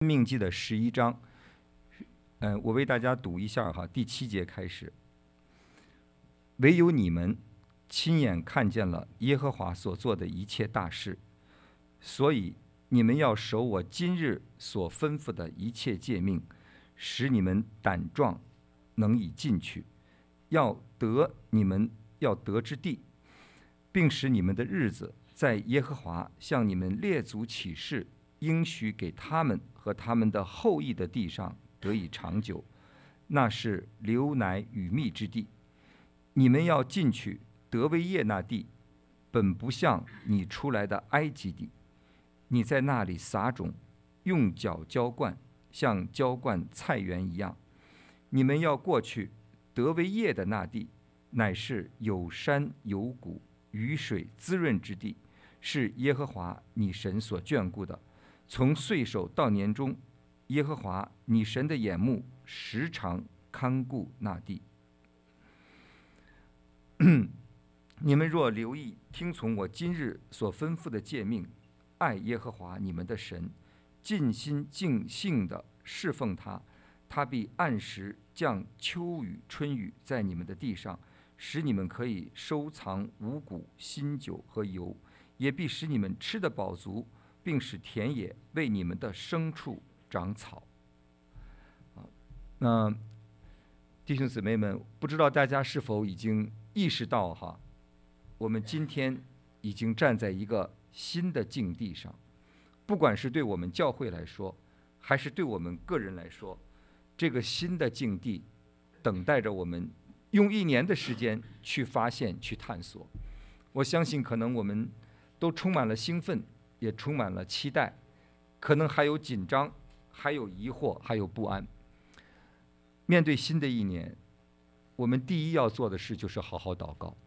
命记的11章，我为大家读一下哈，第7节开始。唯有你们亲眼看见了耶和华所做的一切大事，所以你们要守我今日所吩咐的一切诫命，使你们胆壮，能以进去，要得之地，并使你们的日子在耶和华向你们列祖起誓应许给他们和他们的后裔的地上得以长久，那是流奶与蜜之地。你们要进去得为业那地，本不像你出来的埃及地。你在那里撒种，用脚浇灌，像浇灌菜园一样。你们要过去得为业的那地，乃是有山有谷，雨水滋润之地，是耶和华你神所眷顾的。从岁首到年终，耶和华你神的眼目时常看顾那地。你们若留意听从我今日所吩咐的诫命，爱耶和华你们的神，尽心尽性地侍奉他，他必按时降秋雨春雨在你们的地上，使你们可以收藏五谷新酒和油，也必使你们吃得饱足，并使田野为你们的牲畜长草。那弟兄姊妹们，不知道大家是否已经意识到哈，我们今天已经站在一个新的境地上，不管是对我们教会来说，还是对我们个人来说，这个新的境地等待着我们用1年的时间去发现、去探索。我相信可能我们都充满了兴奋，也充满了期待，可能还有紧张，还有疑惑，还有不安。面对新的1年，我们第一要做的事就是好好祷告。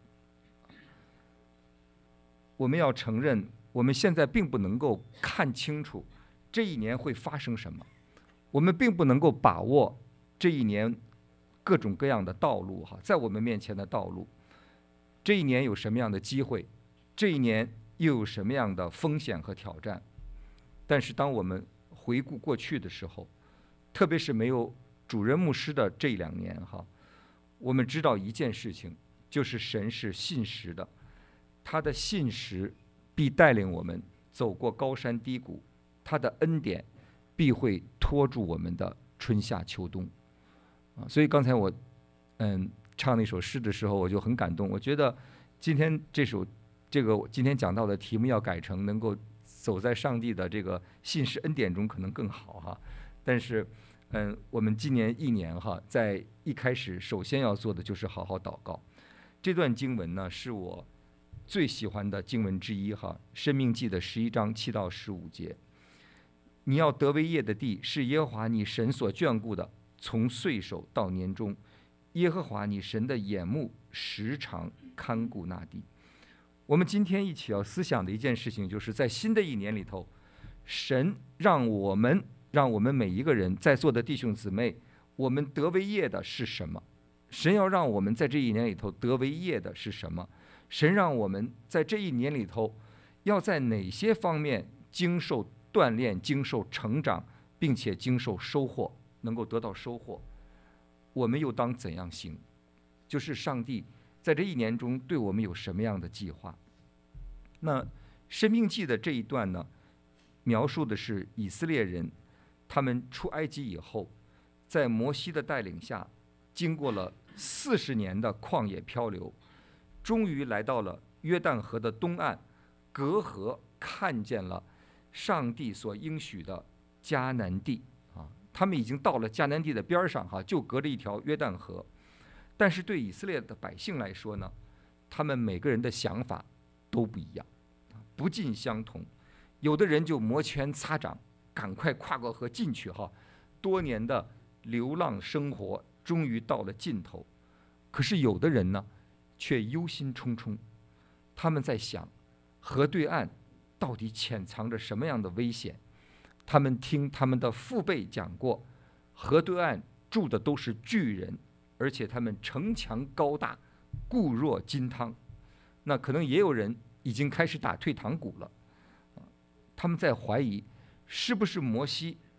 我们要承认，我们现在并不能够看清楚这1年会发生什么，我们并不能够把握这1年各种各样的道路哈，在我们面前的道路。这1年有什么样的机会？这1年又有什么样的风险和挑战？但是当我们回顾过去的时候，特别是没有主任牧师的这2年哈，我们知道一件事情，就是神是信实的，他的信实必带领我们走过高山低谷，他的恩典必会托住我们的春夏秋冬。所以刚才我唱那首诗的时候，我就很感动。我觉得今天今天讲到的题目要改成能够走在上帝的这个信实恩典中，可能更好哈。但是我们今年1年哈，在一开始首先要做的就是好好祷告。这段经文呢，是我最喜欢的经文之一哈，《申命记》的11章7到15节。你要得为业的地，是耶和华你神所眷顾的，从岁首到年终，耶和华你神的眼目时常看顾那地。我们今天一起要思想的一件事情，就是在新的1年里头，神让我们每一个人在座的弟兄姊妹，我们得为业的是什么？神要让我们在这1年里头得为业的是什么？神让我们在这1年里头，要在哪些方面经受锻炼、经受成长，并且经受收获，能够得到收获？我们又当怎样行？就是上帝在这1年中对我们有什么样的计划？那申命记的这一段呢，描述的是以色列人他们出埃及以后，在摩西的带领下，经过了40年的旷野漂流，终于来到了约旦河的东岸，隔河看见了上帝所应许的迦南地啊。他们已经到了迦南地的边上哈，就隔着一条约旦河。但是对以色列的百姓来说呢，他们每个人的想法都不一样，不尽相同。有的人就摩拳擦掌，赶快跨过河进去哈，多年的流浪生活终于到了尽头。可是有的人呢，却忧心忡忡，他们在想，河对岸到底潜藏着什么样的危险？他们听他们的父辈讲过，河对岸住的都是巨人，而且他们城墙高大，固若金汤。那可能也有人已经开始打退堂鼓了，他们在怀疑，是不是摩西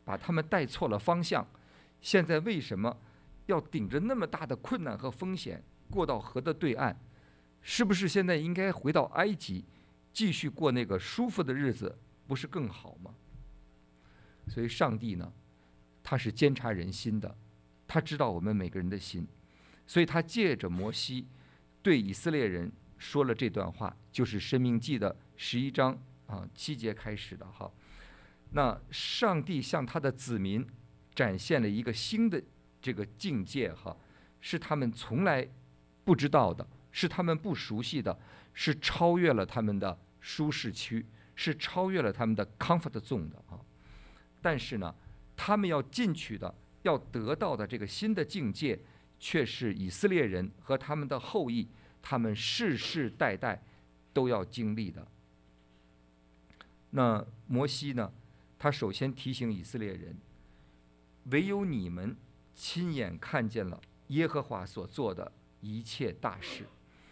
把他们带错了方向。现在为什么要顶着那么大的困难和风险过到河的对岸？是不是现在应该回到埃及，继续过那个舒服的日子，不是更好吗？所以上帝呢，他是监察人心的，他知道我们每个人的心，所以他借着摩西对以色列人说了这段话，就是申命记的11章7节开始的哈。那上帝向他的子民展现了一个新的这个境界哈，是他们从来不知道的，是他们不熟悉的，是超越了他们的舒适区，是超越了他们的 comfort zone 的啊。但是呢，他们要进去的，要得到的这个新的境界，却是以色列人和他们的后裔，他们世世代代都要经历的。那摩西呢，他首先提醒以色列人，唯有你们亲眼看见了耶和华所做的一切大事。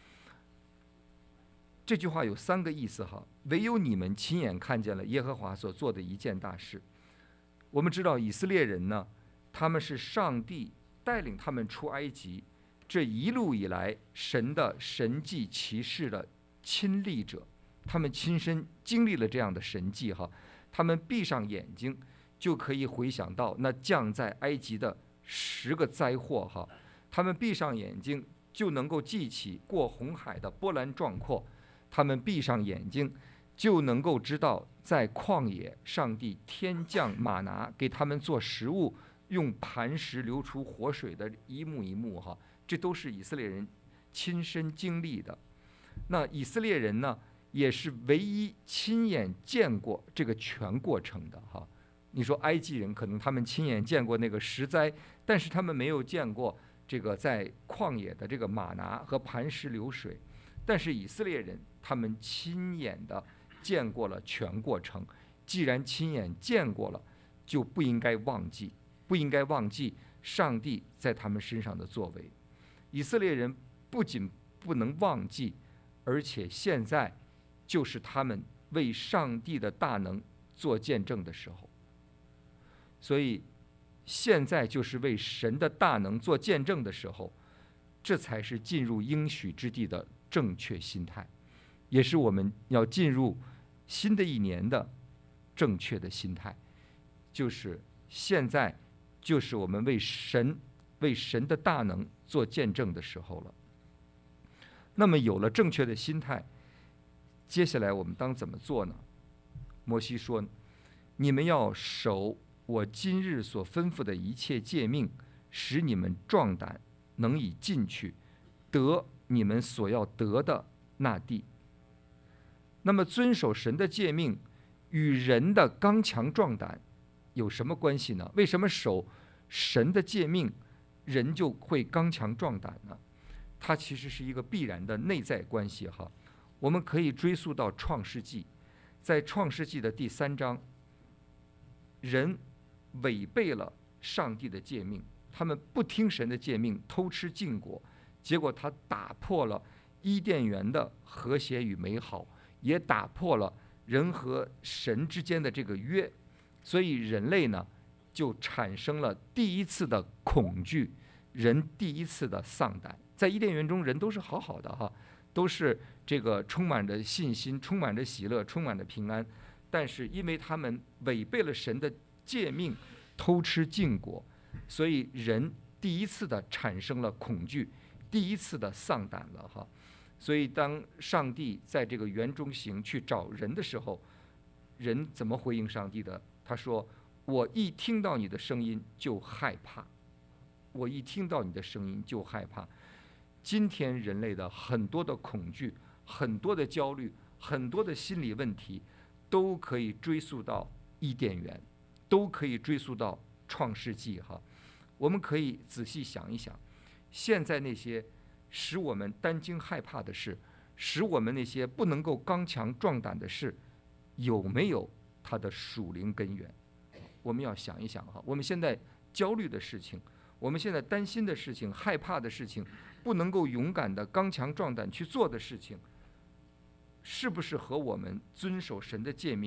这句话有3个意思哈，唯有你们亲眼看见了耶和华所做的一件大事。我们知道以色列人呢，他们是上帝带领他们出埃及，这一路以来神的神迹奇事的亲历者，他们亲身经历了这样的神迹哈，他们闭上眼睛就可以回想到那降在埃及的10个灾祸哈，他们闭上眼睛就能够记起过红海的波澜壮阔，他们闭上眼睛就能够知道在旷野上帝天降玛拿给他们做食物，用磐石流出活水的一幕一幕哈，这都是以色列人亲身经历的。那以色列人呢，也是唯一亲眼见过这个全过程的哈。你说埃及人可能他们亲眼见过那个10灾，但是他们没有见过这个在旷野的这个玛拿和磐石流水。但是以色列人他们亲眼的见过了全过程，既然亲眼见过了，就不应该忘记，不应该忘记上帝在他们身上的作为。以色列人不仅不能忘记，而且现在就是他们为上帝的大能做见证的时候。所以现在就是为神的大能做见证的时候，这才是进入应许之地的正确心态，也是我们要进入新的一年的正确的心态，就是现在就是我们为神的大能做见证的时候了。那么有了正确的心态，接下来我们当怎么做呢？摩西说，你们要守我今日所吩咐的一切诫命，使你们壮胆，能以进去，得你们所要得的那地。那么遵守神的诫命与人的刚强壮胆有什么关系呢？为什么守神的诫命人就会刚强壮胆呢？它其实是一个必然的内在关系哈。我们可以追溯到创世纪，在创世纪的第3章，人违背了上帝的诫命，他们不听神的诫命，偷吃禁果，结果他打破了伊甸园的和谐与美好，也打破了人和神之间的这个约，所以人类呢就产生了第一次的恐惧，人第一次的丧胆。在伊甸园中，人都是好好的哈，都是这个充满着信心，充满着喜乐，充满着平安。但是因为他们违背了神的诫命，偷吃禁果，所以人第一次的产生了恐惧，第一次的丧胆了哈。所以当上帝在这个园中行去找人的时候，人怎么回应上帝的？他说，我一听到你的声音就害怕，我一听到你的声音就害怕。今天人类的很多的恐惧，很多的焦虑，很多的心理问题，都可以追溯到伊甸园，都可以追溯到创世纪哈。我们可以仔细想一想，现在那些使我们担惊害怕的事，使我们那些不能够刚强壮胆的事，有没有它的属灵根源？我们要想一想哈。我们现在焦虑的事情，我们现在担心的事情，害怕的事情，不能够勇敢的刚强壮胆去做的事情，是不是和我们遵守神的诫命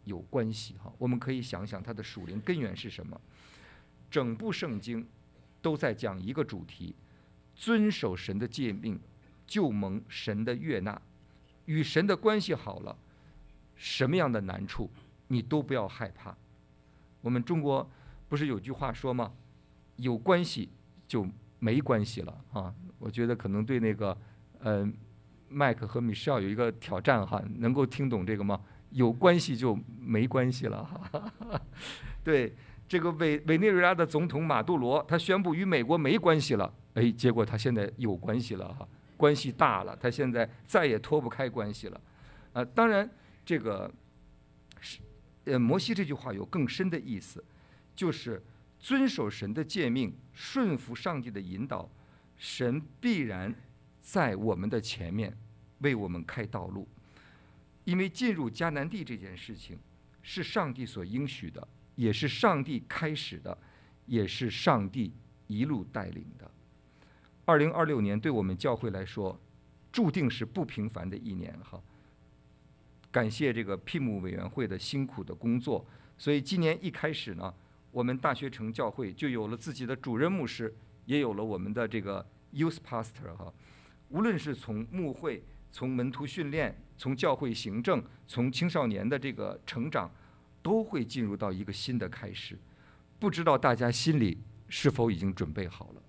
有关系哈。我们可以想想它的属灵根源是什么。整部圣经都在讲一个主题：遵守神的诫命，就蒙神的悦纳。与神的关系好了，什么样的难处你都不要害怕。我们中国不是有句话说吗？有关系就没关系了啊！我觉得可能对那个麦克和米歇尔有一个挑战哈，能够听懂这个吗？有关系就没关系了哈。对，这个委内瑞拉的总统马杜罗，他宣布与美国没关系了，哎，结果他现在有关系了哈，关系大了，他现在再也脱不开关系了。当然这个摩西这句话有更深的意思，就是遵守神的诫命，顺服上帝的引导，神必然在我们的前面为我们开道路。因为进入迦南地这件事情是上帝所应许的，也是上帝开始的，也是上帝一路带领的。2026年对我们教会来说注定是不平凡的一年哈。感谢这个聘牧委员会的辛苦的工作，所以今年一开始呢，我们大学城教会就有了自己的主任牧师，也有了我们的这个 youth pastor 哈。无论是从牧会、从门徒训练、从教会行政、从青少年的这个成长，都会进入到一个新的开始。不知道大家心里是否已经准备好了？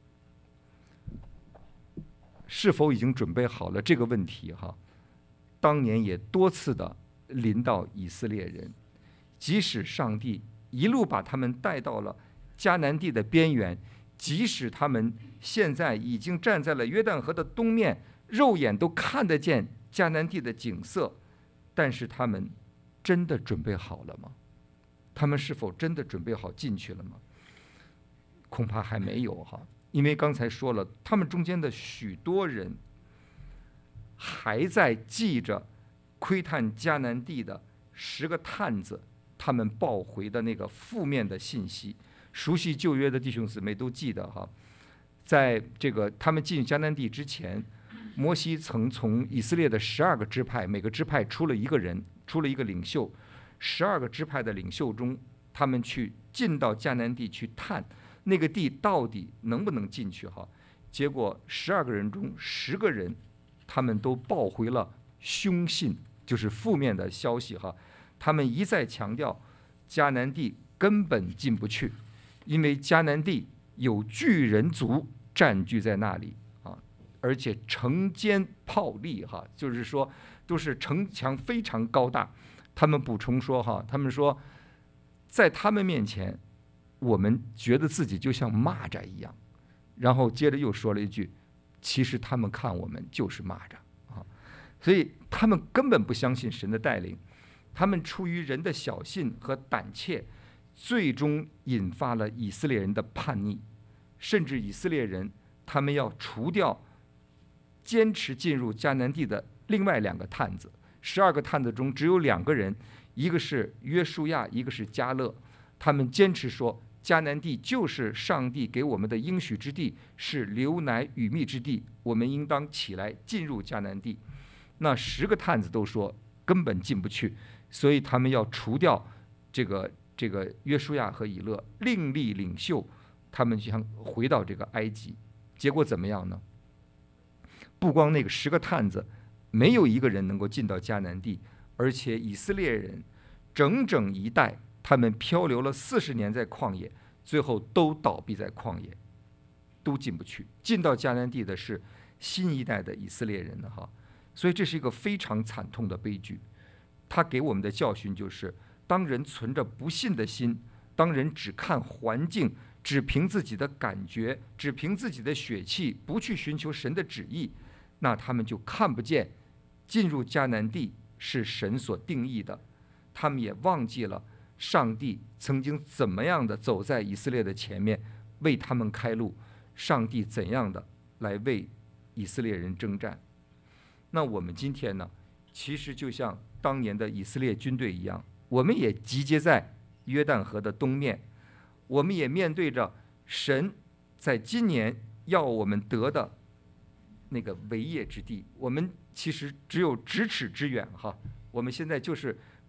是否已经准备好了这个问题哈？当年也多次的临到以色列人，即使上帝一路把他们带到了迦南地的边缘，即使他们现在已经站在了约旦河的东面，肉眼都看得见迦南地的景色，但是他们真的准备好了吗？他们是否真的准备好进去了吗？恐怕还没有哈，因为刚才说了，他们中间的许多人还在记着窥探迦南地的10个探子他们报回的那个负面的信息。熟悉旧约的弟兄姊妹都记得哈，在这个他们进迦南地之前，摩西曾从以色列的12个支派，每个支派出了一个人，出了一个领袖，12个支派的领袖中，他们去进到迦南地去探那个地到底能不能进去哈。结果12个人中10个人他们都报回了凶信，就是负面的消息哈。他们一再强调迦南地根本进不去，因为迦南地有巨人族占据在那里啊，而且城坚炮利哈，就是说都是城墙非常高大。他们补充说哈，他们说在他们面前，我们觉得自己就像蚂蚱一样。然后接着又说了一句，其实他们看我们就是蚂蚱啊，所以他们根本不相信神的带领，他们出于人的小信和胆怯，最终引发了以色列人的叛逆，甚至以色列人他们要除掉坚持进入迦南地的另外2个探子，12个探子中只有2个人，一个是约书亚，一个是迦勒，他们坚持说迦南地就是上帝给我们的应许之地，是流奶与蜜之地，我们应当起来进入迦南地。那10个探子都说根本进不去，所以他们要除掉这个约书亚和以勒，另立领袖，他们就想回到这个埃及。结果怎么样呢？不光那个10个探子没有一个人能够进到迦南地，而且以色列人整整一代，他们漂流了40年在旷野，最后都倒闭在旷野，都进不去。进到迦南地的是新一代的以色列人了哈，所以这是一个非常惨痛的悲剧。他给我们的教训就是，当人存着不信的心，当人只看环境，只凭自己的感觉，只凭自己的血气，不去寻求神的旨意，那他们就看不见进入迦南地是神所定义的。他们也忘记了上帝曾经怎么样的走在以色列的前面，为他们开路，上帝怎样的来为以色列人征战。那我们今天呢，其实就像当年的以色列军队一样，我们也集结在约旦河的东面，我们也面对着神在今年要我们得的那个为业之地，我们其实只有咫尺之远哈。我们现在就是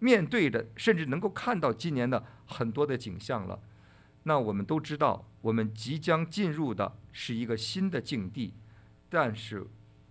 面对着，甚至能够看到今年的很多的景象了。那我们都知道，我们即将进入的是一个新的境地，但是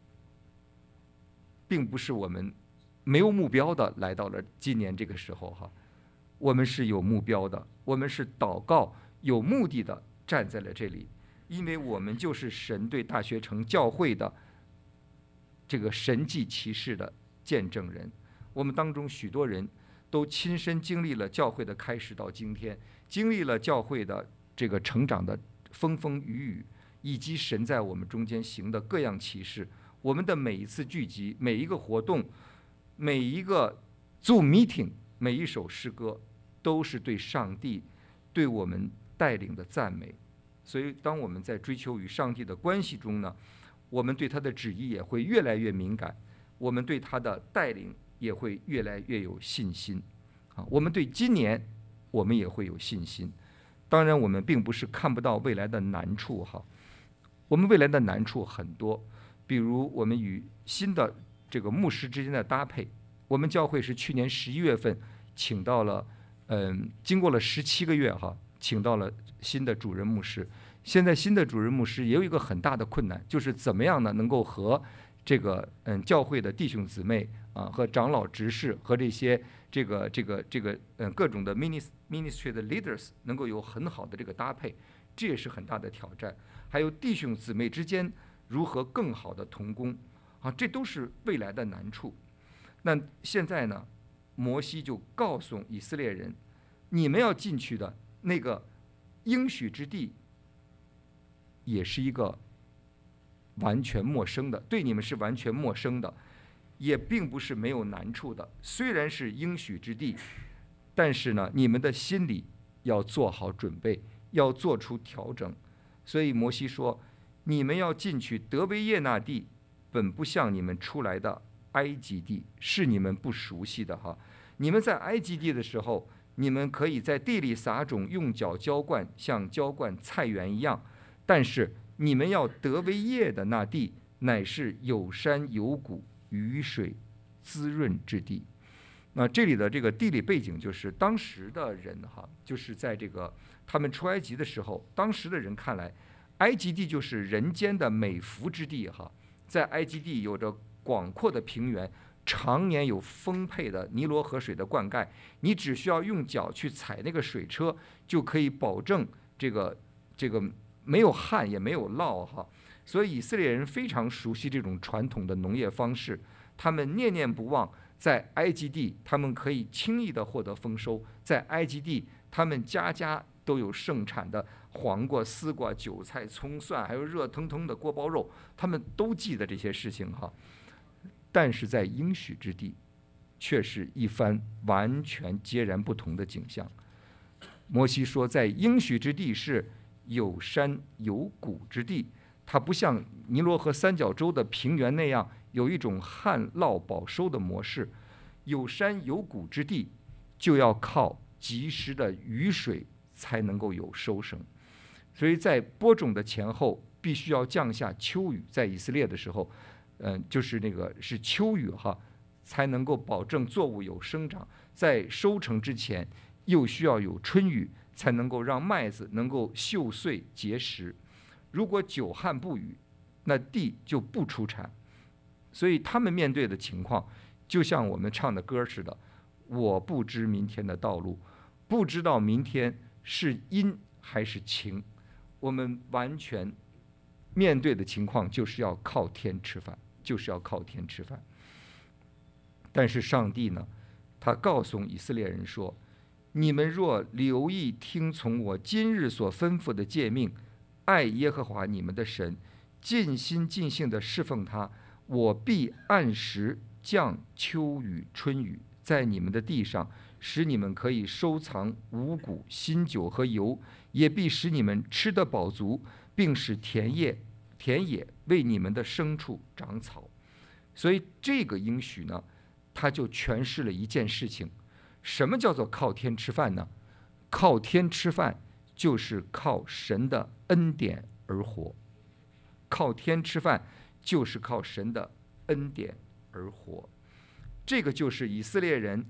并不是我们没有目标的来到了今年这个时候哈，我们是有目标的，我们是祷告有目的的站在了这里，因为我们就是神对大学城教会的这个神迹奇事的见证人。我们当中许多人都亲身经历了教会的开始到今天，经历了教会的这个成长的风风雨雨，以及神在我们中间行的各样奇事。我们的每一次聚集，每一个活动，每一个 Zoom meeting， 每一首诗歌，都是对上帝对我们带领的赞美。所以当我们在追求与上帝的关系中呢，我们对他的旨意也会越来越敏感，我们对他的带领也会越来越有信心啊。我们对今年我们也会有信心。当然我们并不是看不到未来的难处哈，我们未来的难处很多，比如我们与新的这个牧师之间的搭配。我们教会是去年11月份请到了经过了17个月哈，请到了新的主任牧师。现在新的主任牧师也有一个很大的困难，就是怎么样呢能够和这个教会的弟兄姊妹啊，和长老执事和这些各种的 ministry 的 leaders 能够有很好的这个搭配，这也是很大的挑战。还有弟兄姊妹之间如何更好的同工啊，这都是未来的难处。那现在呢，摩西就告诉以色列人，你们要进去的那个应许之地，也是一个完全陌生的，对你们是完全陌生的，也并不是没有难处的。虽然是应许之地，但是呢，你们的心里要做好准备，要做出调整。所以摩西说，你们要进去得为业那地，本不像你们出来的埃及地，是你们不熟悉的哈。你们在埃及地的时候，你们可以在地里撒种，用脚浇灌，像浇灌菜园一样。但是你们要得为业的那地，乃是有山有谷、雨水滋润之地。那这里的这个地理背景就是当时的人哈，就是在这个他们出埃及的时候，当时的人看来，埃及地就是人间的美福之地哈。在埃及地有着广阔的平原，常年有丰沛的尼罗河水的灌溉，你只需要用脚去踩那个水车，就可以保证这个没有旱也没有涝哈。所以以色列人非常熟悉这种传统的农业方式，他们念念不忘，在埃及地他们可以轻易地获得丰收，在埃及地他们家家都有盛产的黄瓜、丝瓜、韭菜、葱蒜，还有热腾腾的锅包肉，他们都记得这些事情哈。但是在应许之地，却是一番完全截然不同的景象。摩西说，在应许之地是有山有谷之地，它不像尼罗河三角洲的平原那样有一种旱涝保收的模式。有山有谷之地，就要靠及时的雨水才能够有收成。所以在播种的前后，必须要降下秋雨。在以色列的时候，就是那个是秋雨哈，才能够保证作物有生长。在收成之前，又需要有春雨，才能够让麦子能够秀穗结实。如果久旱不雨，那地就不出产。所以他们面对的情况，就像我们唱的歌似的，我不知明天的道路，不知道明天是阴还是晴。我们完全面对的情况就是要靠天吃饭，就是要靠天吃饭。但是上帝呢，他告诉以色列人说，你们若留意听从我今日所吩咐的诫命，爱耶和华你们的神，尽心尽性地侍奉他，我必按时降秋雨春雨在你们的地上，使你们可以收藏五谷、新酒和油，也必使你们吃得饱足，并使田野为你们的牲畜长草。所以这个应许呢，它就诠释了一件事情。什么叫做靠天吃饭呢？靠天吃饭就是靠神的恩典而活。靠天吃饭就是靠神的恩典而活。这个就是以色列人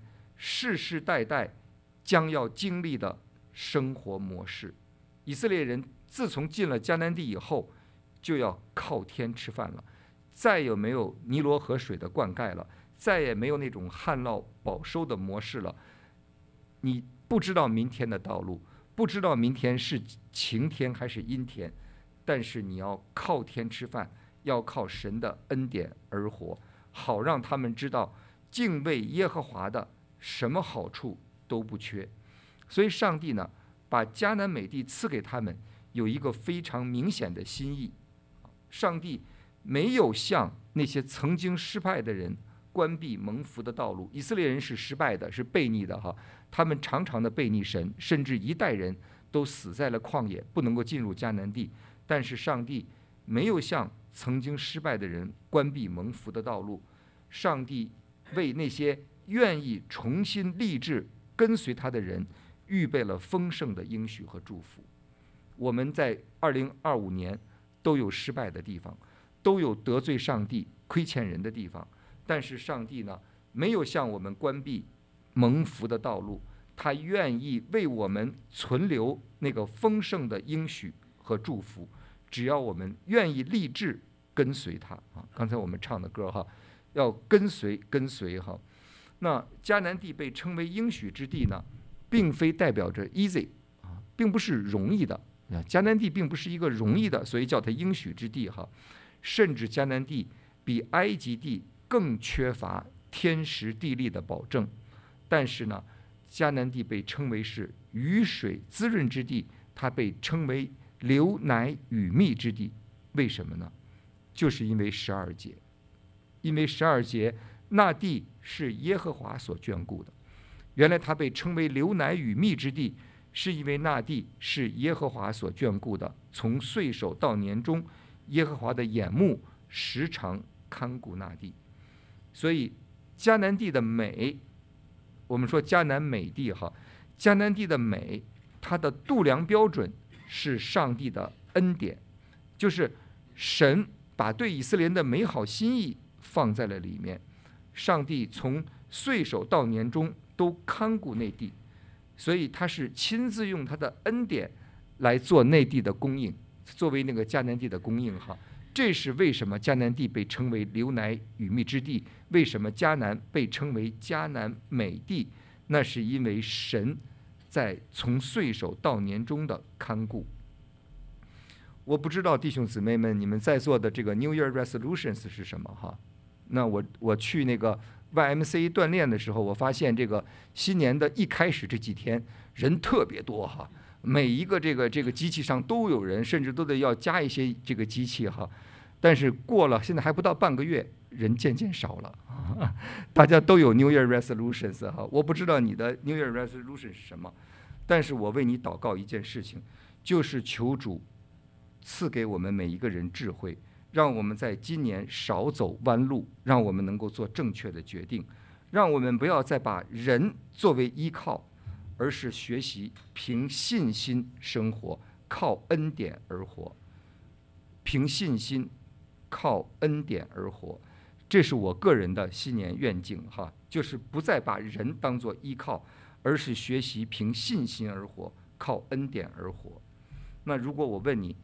世世代代将要经历的生活模式。以色列人自从进了迦南地以后，就要靠天吃饭了，再也没有尼罗河水的灌溉了，再也没有那种旱涝保收的模式了。你不知道明天的道路，不知道明天是晴天还是阴天，但是你要靠天吃饭，要靠神的恩典而活，好让他们知道敬畏耶和华的什么好处都不缺。所以上帝呢，把迦南美地赐给他们，有一个非常明显的心意。上帝没有向那些曾经失败的人关闭蒙福的道路。以色列人是失败的，是悖逆的哈，他们常常的悖逆神，甚至一代人都死在了旷野，不能够进入迦南地。但是上帝没有向曾经失败的人关闭蒙福的道路，上帝为那些愿意重新立志跟随他的人预备了丰盛的应许和祝福。我们在2025年都有失败的地方，都有得罪上帝、亏欠人的地方，但是上帝呢，没有向我们关闭蒙福的道路，他愿意为我们存留那个丰盛的应许和祝福，只要我们愿意立志跟随他啊。刚才我们唱的歌哈，要跟随哈。那迦南地被称为应许之地呢，并非代表着 easy 啊，并不是容易的。迦南地并不是一个容易的，所以叫它应许之地哈。甚至迦南地比埃及地更缺乏天时地利的保证，但是呢，迦南地被称为是雨水滋润之地，它被称为流奶与蜜之地。为什么呢？就是因为12节，因为12节那地是耶和华所眷顾的。原来它被称为流奶与蜜之地，是因为那地是耶和华所眷顾的，从岁首到年终，耶和华的眼目时常看顾那地。所以迦南地的美，我们说迦南美地哈，迦南地的美，它的度量标准是上帝的恩典，就是神把对以色列人的美好心意放在了里面。上帝从岁首到年终都看顾内地，所以他是亲自用他的恩典来做内地的供应，作为那个迦南地的供应哈。这是为什么迦南地被称为流奶与蜜之地，为什么迦南被称为迦南美地，那是因为神在从岁首到年终的看顾。我不知道弟兄姊妹们，你们在座的这个 New Year Resolutions 是什么哈？那我去那个 YMCA 锻炼的时候，我发现这个新年的一开始这几天人特别多哈，每一个这个机器上都有人，甚至都得要加一些这个机器哈。但是过了现在还不到半个月，人渐渐少了，大家都有 New Year Resolutions 哈。我不知道你的 New Year Resolution 是什么，但是我为你祷告一件事情，就是求主赐给我们每一个人智慧，让我们在今年少走弯路，让我们能够做正确的决定，让我们不要再把人作为依靠，而是学习凭信心生活，靠恩典而活。凭信心，靠恩典而活，这是我个人的新年愿景哈，就是不再把人当作依靠，而是学习凭信心而活，靠恩典而活。那如果我问你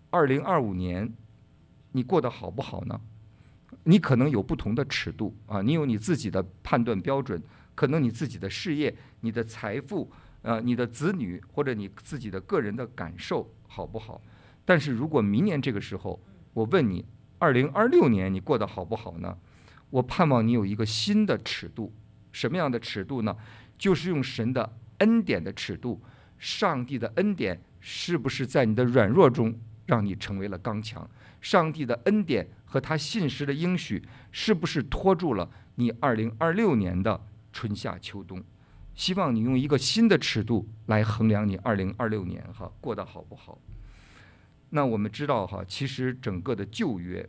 ，2025年你过得好不好呢？你可能有不同的尺度啊，你有你自己的判断标准，可能你自己的事业、你的财富、你的子女或者你自己的个人的感受好不好？但是如果明年这个时候，我问你，2026年你过得好不好呢？我盼望你有一个新的尺度，什么样的尺度呢？就是用神的恩典的尺度，上帝的恩典是不是在你的软弱中让你成为了刚强？上帝的恩典和他信实的应许是不是拖住了你2026年的春夏秋冬？希望你用一个新的尺度来衡量你2026年哈过得好不好。那我们知道哈，其实整个的旧约，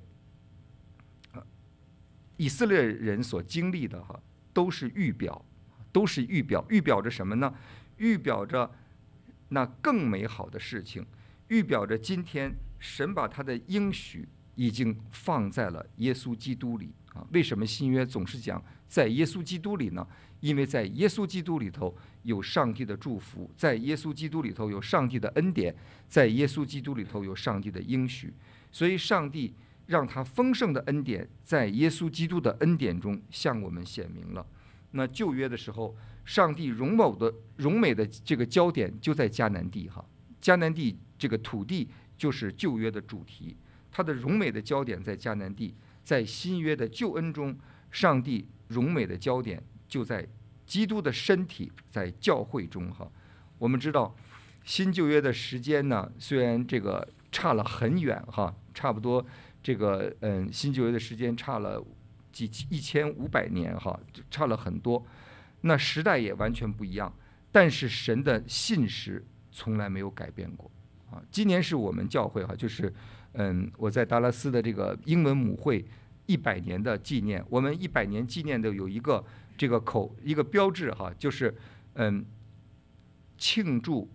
以色列人所经历的哈都是预表，预表着什么呢？预表着那更美好的事情，预表着今天神把他的应许已经放在了耶稣基督里为什么新约总是讲在耶稣基督里呢？因为在耶稣基督里头有上帝的祝福，在耶稣基督里头有上帝的恩典，在耶稣基督里头有上帝的应许，所以上帝让他丰盛的恩典在耶稣基督的恩典中向我们显明了。那旧约的时候，上帝荣美的这个焦点就在迦南地哈，迦南地这个土地就是旧约的主题，它的荣美的焦点在迦南地。在新约的救恩中，上帝荣美的焦点就在基督的身体，在教会中哈。我们知道新旧约的时间呢，虽然这个差了很远哈，差不多这个新旧约的时间差了1500年哈，差了很多。那时代也完全不一样，但是神的信实从来没有改变过啊。今年是我们教会哈，就是我在达拉斯的这个英文母会100年的纪念，我们100年纪念的有一个这个一个标志哈，就是庆祝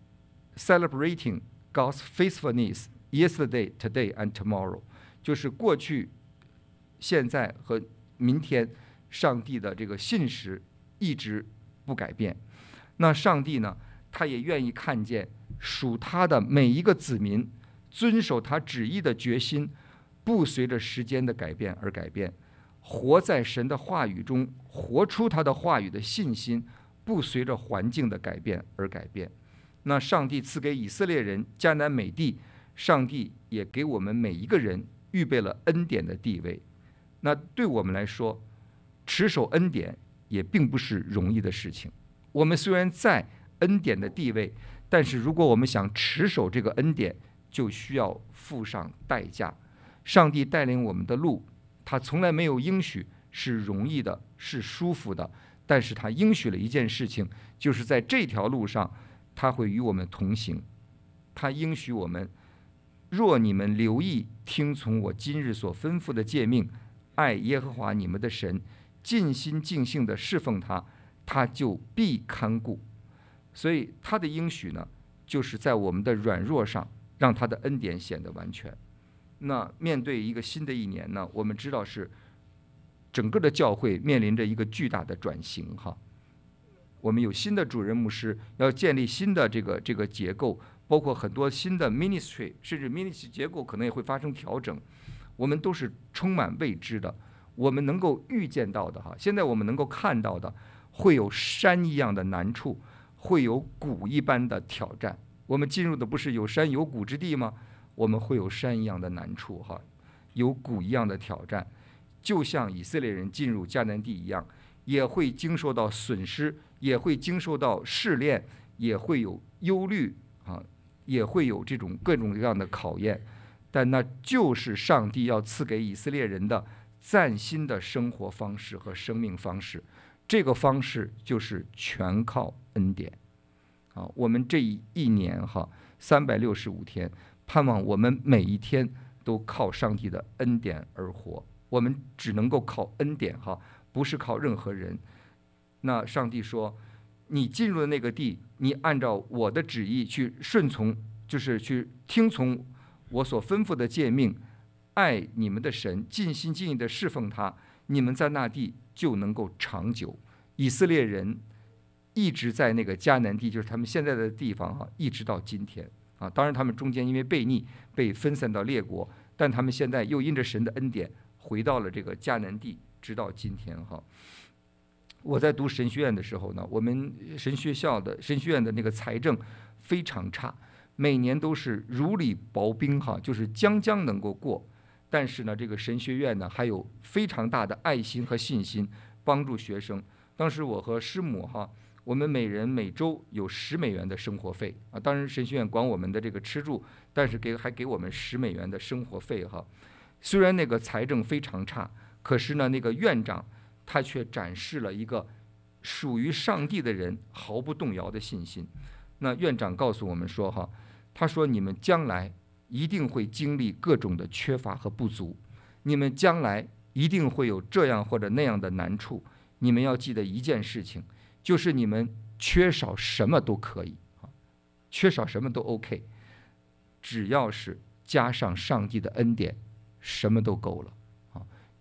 celebrating God's faithfulness yesterday, today and tomorrow， 就是过去、现在和明天上帝的这个信实一直不改变。那上帝呢，他也愿意看见属他的每一个子民遵守他旨意的决心，不随着时间的改变而改变，活在神的话语中，活出他的话语的信心，不随着环境的改变而改变。那上帝赐给以色列人迦南美地，上帝也给我们每一个人预备了恩典的地位。那对我们来说，持守恩典也并不是容易的事情。我们虽然在恩典的地位，但是如果我们想持守这个恩典，就需要付上代价。上帝带领我们的路，他从来没有应许是容易的，是舒服的，但是他应许了一件事情，就是在这条路上他会与我们同行。他应许我们，若你们留意听从我今日所吩咐的诫命，爱耶和华你们的神，尽心尽性的侍奉他，他就必看顾。所以他的应许呢，就是在我们的软弱上让他的恩典显得完全。那面对一个新的一年呢，我们知道是整个的教会面临着一个巨大的转型哈。我们有新的主任牧师，要建立新的这个结构，包括很多新的 ministry， 甚至 ministry 结构可能也会发生调整。我们都是充满未知的，我们能够预见到的哈，现在我们能够看到的，会有山一样的难处，会有谷一般的挑战。我们进入的不是有山有谷之地吗？我们会有山一样的难处哈，有谷一样的挑战，就像以色列人进入迦南地一样，也会经受到损失，也会经受到试炼，也会有忧虑啊，也会有这种各种各样的考验。但那就是上帝要赐给以色列人的崭新的生活方式和生命方式，这个方式就是全靠恩典。啊，我们这一年哈，365天，盼望我们每一天都靠上帝的恩典而活。我们只能够靠恩典哈，不是靠任何人。那上帝说，你进入的那个地，你按照我的旨意去顺从，就是去听从我所吩咐的诫命，爱你们的神，尽心尽意的侍奉他，你们在那地就能够长久。以色列人一直在那个迦南地，就是他们现在的地方哈，一直到今天啊。当然他们中间因为悖逆被分散到列国，但他们现在又因着神的恩典回到了这个迦南地，直到今天哈。我在读神学院的时候呢，我们神学院的那个财政非常差，每年都是如履薄冰哈，就是将能够过。但是呢，这个神学院呢还有非常大的爱心和信心，帮助学生。当时我和师母哈，我们每人每周有10美元的生活费啊，当然神学院管我们的这个吃住，但是还给我们10美元的生活费哈。虽然那个财政非常差，可是呢，那个院长他却展示了一个属于上帝的人毫不动摇的信心。那院长告诉我们说哈，他说你们将来一定会经历各种的缺乏和不足，你们将来一定会有这样或者那样的难处。你们要记得一件事情，就是你们缺少什么都可以，缺少什么都 OK， 只要是加上上帝的恩典，什么都够了。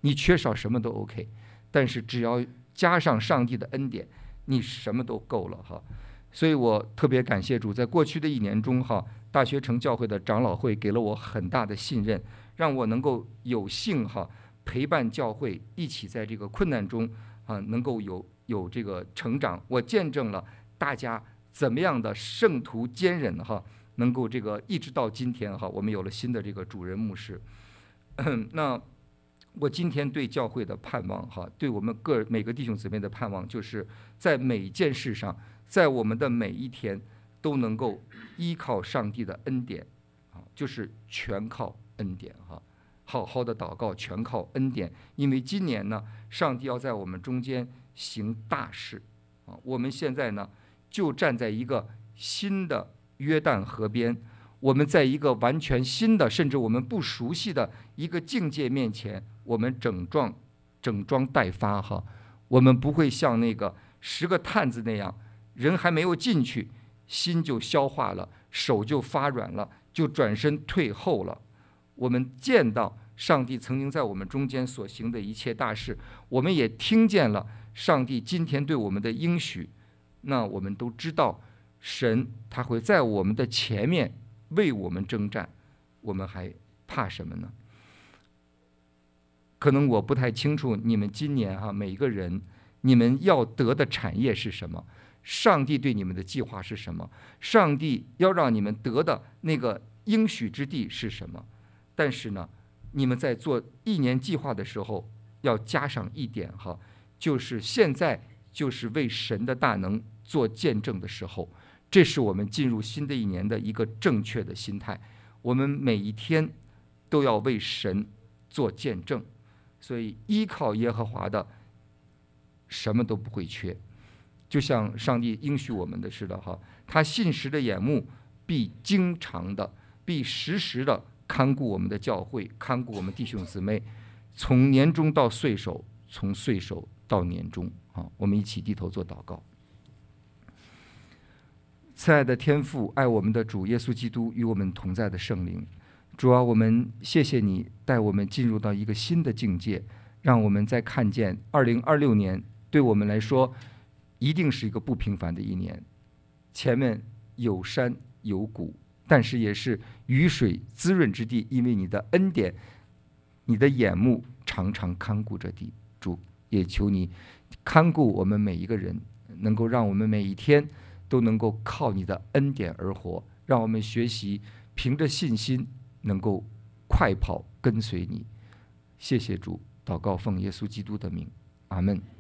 你缺少什么都 OK， 但是只要加上上帝的恩典，你什么都够了哈。所以我特别感谢主，在过去的1年中哈，大学城教会的长老会给了我很大的信任，让我能够有幸哈陪伴教会一起在这个困难中啊，能够有这个成长。我见证了大家怎么样的圣徒坚忍哈，能够这个一直到今天哈，我们有了新的这个主任牧师。那我今天对教会的盼望哈，对我们每个弟兄姊妹的盼望，就是在每一件事上，在我们的每一天都能够依靠上帝的恩典啊，就是全靠恩典哈。好好的祷告，全靠恩典，因为今年呢，上帝要在我们中间行大事啊。我们现在呢，就站在一个新的约旦河边，我们在一个完全新的，甚至我们不熟悉的一个境界面前，我们整装待发哈。我们不会像那个10个探子那样，人还没有进去，心就消化了，手就发软了，就转身退后了。我们见到上帝曾经在我们中间所行的一切大事，我们也听见了上帝今天对我们的应许，那我们都知道神他会在我们的前面为我们征战，我们还怕什么呢？可能我不太清楚你们今年每一个人你们要得的产业是什么，上帝对你们的计划是什么，上帝要让你们得的那个应许之地是什么。但是呢，你们在做1年计划的时候要加上一点哈，就是现在就是为神的大能做见证的时候，这是我们进入新的1年的一个正确的心态。我们每一天都要为神做见证，所以依靠耶和华的什么都不会缺，就像上帝应许我们的似的哈，他信实的眼目必经常的必时时的看顾我们的教会，看顾我们弟兄姊妹，从年终到岁首，从岁首到年终啊！我们一起低头做祷告。慈爱的天父，爱我们的主耶稣基督，与我们同在的圣灵，主啊，我们谢谢你带我们进入到一个新的境界，让我们在看见2026年对我们来说一定是一个不平凡的1年，前面有山有谷，但是也是雨水滋润之地，因为你的恩典，你的眼目常常看顾着地。主，也求你看顾我们每一个人，能够让我们每一天都能够靠你的恩典而活，让我们学习凭着信心能够快跑跟随你。谢谢主，祷告奉耶稣基督的名，阿们。